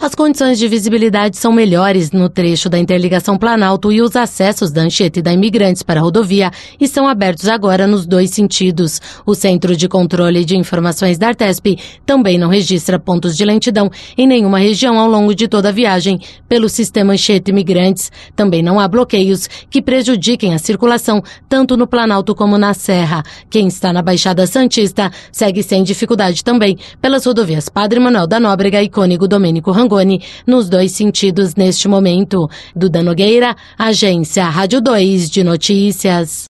As condições de visibilidade são melhores no trecho da interligação Planalto e os acessos da Anchieta e da Imigrantes para a rodovia estão abertos agora nos dois sentidos. O Centro de Controle de Informações da Artesp também não registra pontos de lentidão em nenhuma região ao longo de toda a viagem pelo sistema Anchieta e Imigrantes. Também não há bloqueios que prejudiquem a circulação tanto no Planalto como na Serra. Quem está na Baixada Santista segue sem dificuldade também pelas rodovias Padre Manuel da Nóbrega e Cônego Domênico Rangoni, nos dois sentidos neste momento. Duda Nogueira, Agência Rádio 2 de Notícias.